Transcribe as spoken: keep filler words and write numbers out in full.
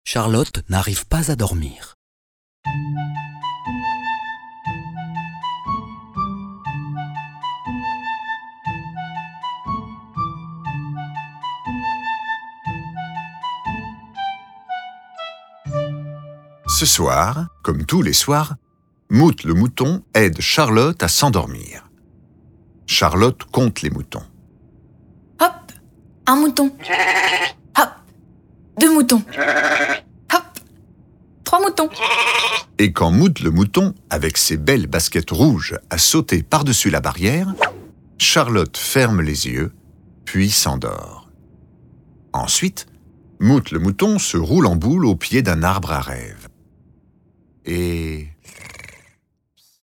Charlotte n'arrive pas à dormir. Ce soir, comme tous les soirs, Mout le mouton aide Charlotte à s'endormir. Charlotte compte les moutons. Hop, un mouton. Hop, deux moutons. Hop, trois moutons. Et quand Mout le mouton, avec ses belles baskets rouges, a sauté par-dessus la barrière, Charlotte ferme les yeux, puis s'endort. Ensuite, Mout le mouton se roule en boule au pied d'un arbre à rêve. Et